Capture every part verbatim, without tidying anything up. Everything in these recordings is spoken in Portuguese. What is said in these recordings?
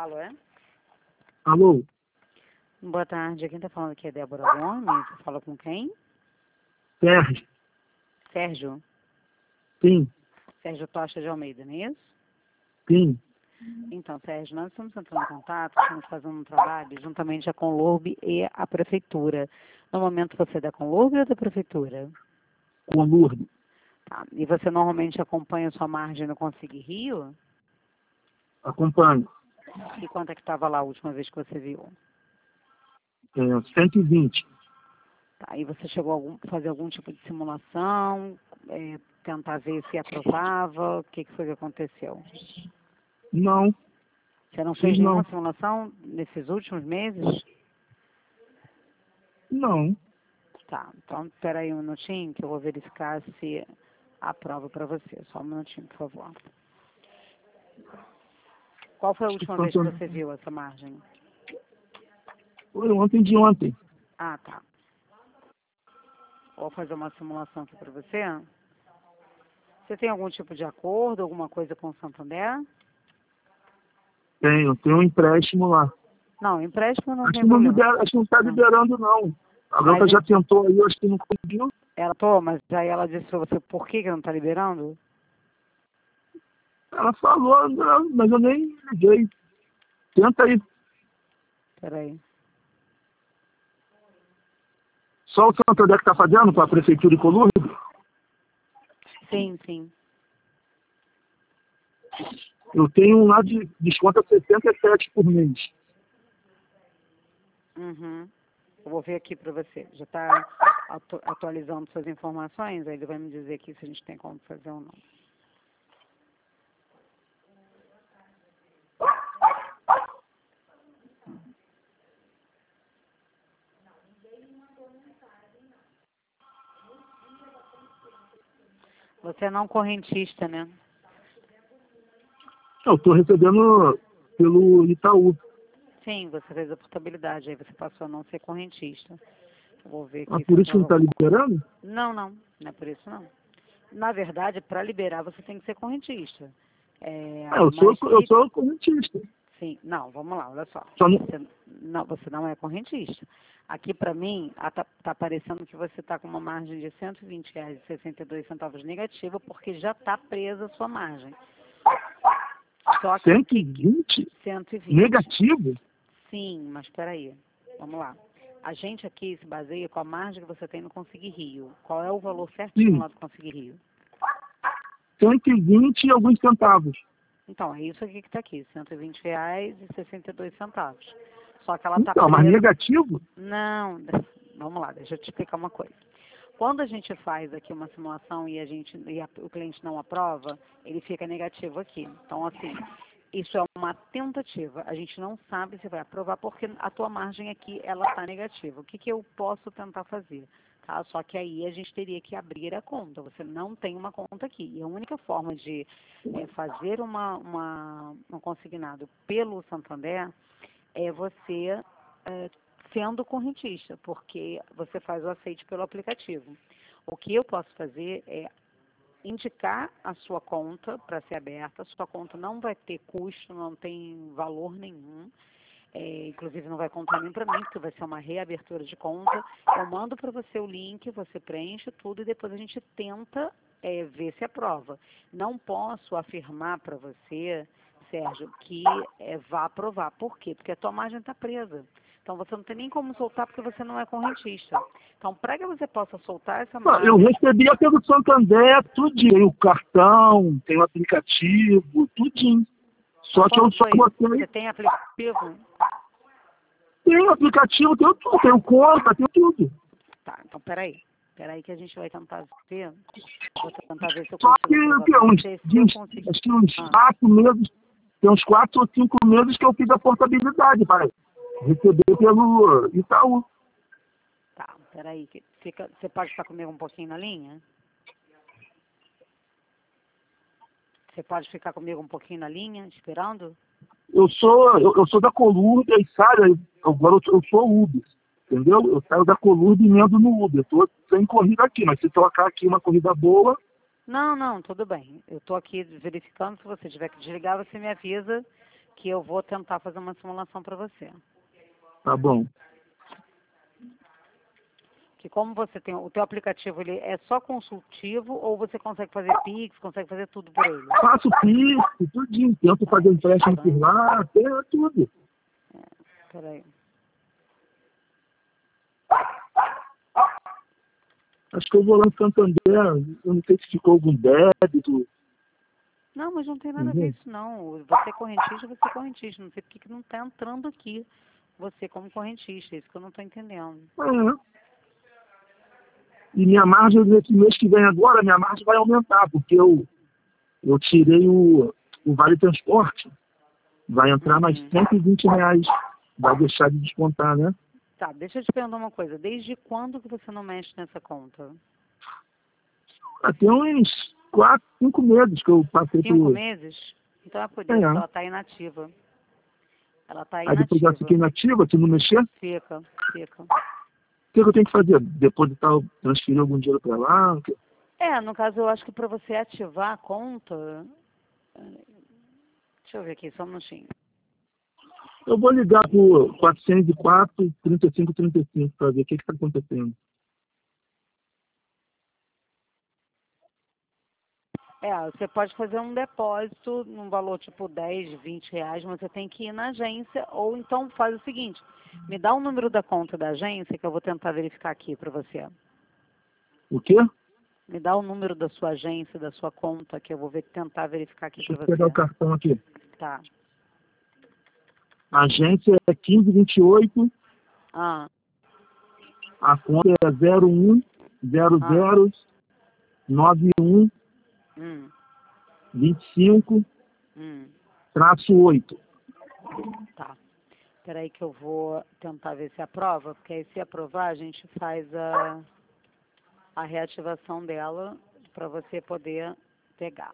Alô, é? Alô? Boa tarde, quem está falando aqui é Débora Gomes. Você fala com quem? Sérgio? Sérgio? Sim, Sérgio Tocha de Almeida, não é isso? sim. Então, Sérgio, nós estamos entrando em contato, estamos fazendo um trabalho juntamente a Conlurb e a Prefeitura. No momento você é da Conlurb ou da Prefeitura? Com a Lourdes. Tá. E você normalmente acompanha a sua margem no Consigue Rio? Acompanho. E quanto é que estava lá a última vez que você viu? É, cento e vinte. Tá. E você chegou a algum, fazer algum tipo de simulação, é, tentar ver se aprovava? O que, que foi que aconteceu? Não, Você não fiz fez nenhuma não. simulação nesses últimos meses? Não. Tá, então espera aí um minutinho que eu vou verificar se aprova para você. Só um minutinho, por favor. Qual foi a última vez que você viu essa margem? Foi ontem de ontem. Ah, tá. Vou fazer uma simulação aqui para você. Você tem algum tipo de acordo, alguma coisa com o Santander? Tenho, tem um empréstimo lá. Não, empréstimo não Acho tem que não problema. libera, acho que não está Não. liberando, não. A Mas Gata já e- tentou aí, acho que não conseguiu. ela, pô, mas aí ela disse para você por que que não está liberando? Ela falou, não, mas eu nem liguei. Tenta aí. Espera aí. Só o Santander que está fazendo para a Prefeitura de Colúrbio? Sim, sim. Eu tenho um lá de desconto a sessenta e sete por mês. Uhum. Eu vou ver aqui para você. Já está atu atualizando suas informações? Aí ele vai me dizer aqui se a gente tem como fazer ou não. Você é não correntista, né? Eu estou recebendo pelo Itaú. Sim, você fez a portabilidade, aí você passou a não ser correntista. Eu vou ver Ah, aqui se por isso que não aprova está alguma coisa. liberando? Não, não, não é por isso não. Na verdade, para liberar você tem que ser correntista. É, Ah, eu sou, mas eu se sou correntista. sim, não, vamos lá, olha só. Só não, Você não, você não é correntista. Aqui para mim, está aparecendo que você está com uma margem de cento e vinte reais e sessenta e dois centavos negativa, porque já está presa a sua margem. Só que o cento e que que- vinte cento e vinte. negativo? Sim, mas espera aí. Vamos lá. A gente aqui se baseia com a margem que você tem no Conseguir Rio. Qual é o valor certinho Sim, lá do Conseguir Rio? cento e vinte e alguns centavos. Então, é isso aqui que está aqui, cento e vinte reais e sessenta e dois centavos. Só que ela está Então, mas presa. negativo? Não, vamos lá, deixa eu te explicar uma coisa. Quando a gente faz aqui uma simulação e a gente e a- o cliente não aprova, ele fica negativo aqui. Então, assim, isso é uma tentativa. A gente não sabe se vai aprovar porque a tua margem aqui ela está negativa. O que, que eu posso tentar fazer? Tá? Só que aí a gente teria que abrir a conta. Você não tem uma conta aqui. E a única forma de eh, fazer uma, uma, um consignado pelo Santander é você eh, sendo correntista, porque você faz o aceite pelo aplicativo. O que eu posso fazer é indicar a sua conta para ser aberta. A sua conta não vai ter custo, não tem valor nenhum. É, inclusive não vai contar nem para mim, porque vai ser uma reabertura de conta. Eu mando para você o link, você preenche tudo e depois a gente tenta é, ver se aprova. Não posso afirmar para você, Sérgio, que é, vá aprovar. Por quê? Porque a tua margem está presa. Então você não tem nem como soltar porque você não é correntista. Então, para que você possa soltar essa Ah, eu margem, recebia pelo Santander tudinho. Tem o cartão, tem o aplicativo, tudinho. Só que eu quando só foi isso? botei. Você tem aplicativo? Tem o aplicativo, tem tudo, tem o conta, tem tudo. Tá, então peraí. Peraí que a gente vai tentar ver. Vou tentar ver se eu Só consigo que, aprovar que para uns, você. Se de eu uns, conseguir. acho que uns Ah, quatro meses, tem uns quatro ou cinco meses que eu fiz a portabilidade para receber pelo Itaú. tá, peraí. Que fica, você pode ficar comigo um pouquinho na linha? Você pode ficar comigo um pouquinho na linha, esperando? Eu sou, eu, eu sou da Colurb, aí sabe, agora eu, sou- eu sou Uber, entendeu? Eu saio da Colurb e emendo no Uber. Eu tô sem corrida aqui, mas se trocar aqui uma corrida boa, Não, não, tudo bem. Eu estou aqui verificando. Se você tiver que desligar, você me avisa que eu vou tentar fazer uma simulação para você. Tá bom. Que como você tem o teu aplicativo, ele é só consultivo ou você consegue fazer Pix, consegue fazer tudo por ele? Faço Pix, tudinho. Tento fazer empréstimo por lá, até tudo. É, peraí. Acho que eu vou lá no Santander, eu não sei se ficou algum débito. Não, mas não tem nada a ver isso não. Você é correntista, você é correntista. Não sei por que que não está entrando aqui você como correntista. Isso que eu não estou entendendo. É. E minha margem, esse mês que vem agora, minha margem vai aumentar, porque eu, eu tirei o, o Vale Transporte. Vai entrar mais Uhum. cento e vinte reais. Vai deixar de descontar, né? Tá, deixa eu te perguntar uma coisa. Desde quando que você não mexe nessa conta? Tem uns quatro, cinco meses que eu passei Cinco por... meses? Então é por É. isso, ela está inativa. Ela está Aí depois já inativa. fiquei inativa, se não mexer, o Fica, fica. que, que eu tenho que fazer? Depositar, transferir algum dinheiro para lá? O quê? É, no caso, eu acho que para você ativar a conta... Deixa eu ver aqui, só um minutinho. Eu vou ligar por quatrocentos e quatro, trinta e cinco, trinta e cinco para ver o que está acontecendo. É, você pode fazer um depósito num valor tipo dez, vinte reais, mas você tem que ir na agência, ou então faz o seguinte, me dá o número da conta da agência que eu vou tentar verificar aqui para você. O quê? Me dá o número da sua agência, da sua conta, que eu vou ver, tentar verificar aqui Deixa para eu pegar o você. cartão aqui. Tá. A agência é quinze vinte e oito, Ah, a conta é zero um zero ah, zero nove um hum, vinte e cinco hum, traço oito. tá. Espera aí que eu vou tentar ver se aprova, porque aí se aprovar a gente faz a, a reativação dela para você poder pegar.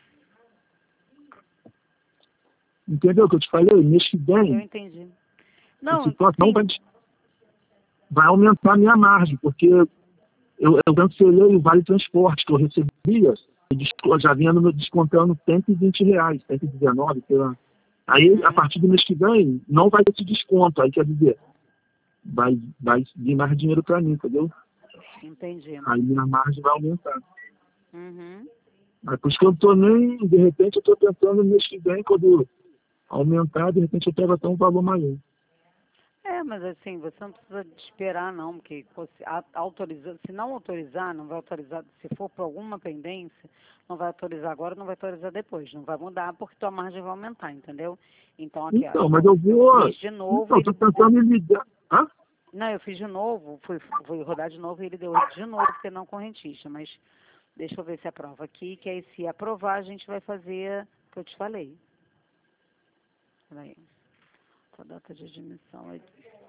Entendeu o que eu te falei? Mês que Eu vem, entendi. a Não, situação vai, sim. vai aumentar a minha margem, porque eu, eu cancelei o Vale Transporte que eu recebia, eu já vinha no, descontando cento e vinte reais, cento e dezenove, sei lá. Aí, a Uhum, partir do mês que vem, não vai ter esse desconto. Aí, quer dizer, vai, vai vir mais dinheiro para mim, entendeu? entendi. Aí minha margem vai aumentar. Uhum. Mas por isso que eu tô nem, de repente, eu tô pensando no mês que vem, quando aumentar, de repente eu pego até um valor maior. É, mas assim, você não precisa de esperar não, porque você a- autoriza, se não autorizar, não vai autorizar, se for por alguma pendência, não vai autorizar agora, não vai autorizar depois, não vai mudar porque tua margem vai aumentar, entendeu? Então aqui, ó, Então, mas eu, eu eu vou. fiz de novo, Então, eu ele, tô pensando em ligar. Hã? não, eu fiz de novo, fui, fui rodar de novo e ele deu de novo porque não correntista, mas deixa eu ver se aprova aqui, que aí se aprovar a gente vai fazer o que eu te falei. Peraí, a data de admissão é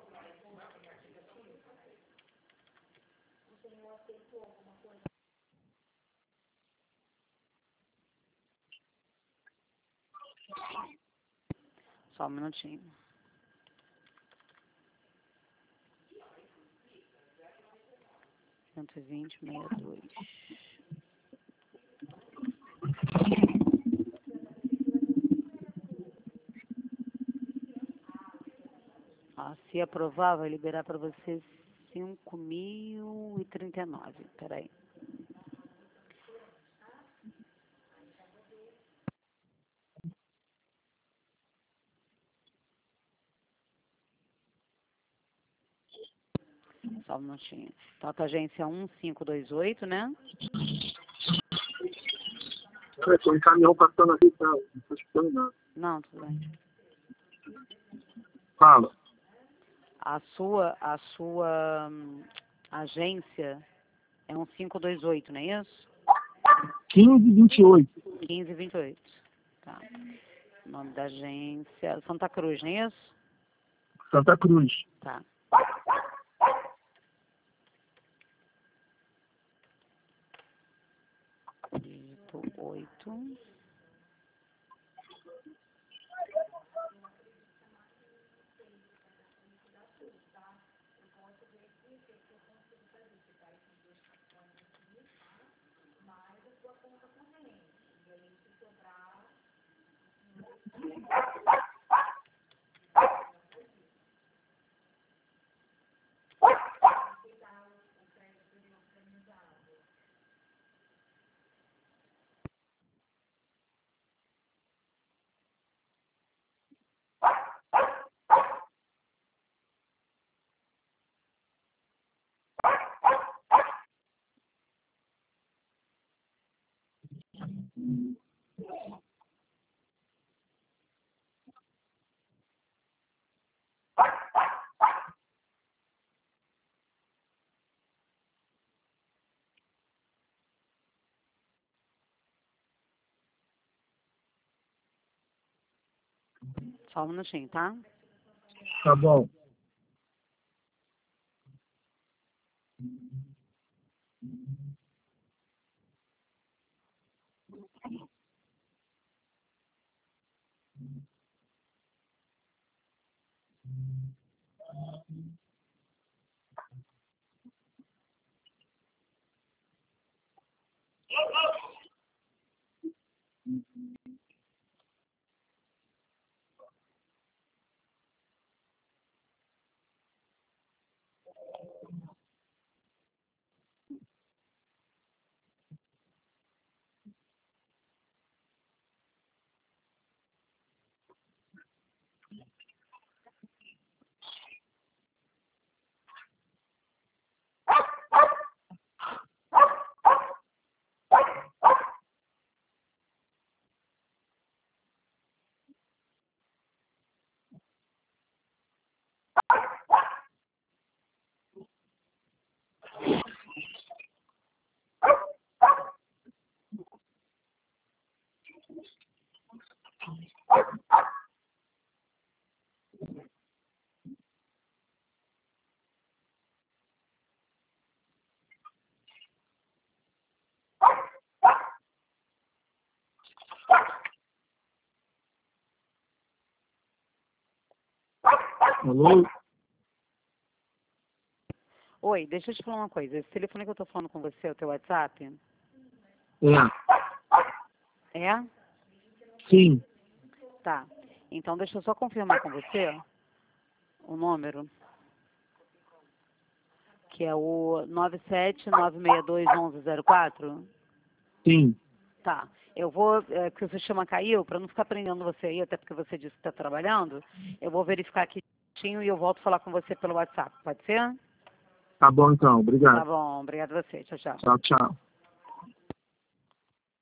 só um minutinho. cento e vinte, sessenta e dois. Ah, se aprovar, vai liberar para você cinco mil e trinta e nove. Peraí. Só um minutinho. Então, a tua agência é um cinco dois oito, né? Cara, tem um caminhão passando aqui, tá? Não tô escutando nada. Não, tudo bem. Fala. A sua, a sua hum, agência é um cinco dois oito, não é isso? quinze vinte e oito. quinze vinte e oito. Tá. O nome da agência, Santa Cruz, não é isso? Santa Cruz. Tá. Dígito oito. Só um minutinho, tá? Tá bom. Alô? Oi, deixa eu te falar uma coisa. Esse telefone que eu tô falando com você é o teu WhatsApp? É. É? Sim. Tá. Então deixa eu só confirmar com você o número, que é o nove sete nove seis dois um um zero quatro. Sim. Tá. Eu vou, é, porque o sistema caiu, para não ficar prendendo você aí, até porque você disse que está trabalhando, eu vou verificar aqui certinho e eu volto a falar com você pelo WhatsApp. Pode ser? Tá bom, então. Obrigado. Tá bom. Obrigada a você. Tchau, tchau. Tchau, tchau.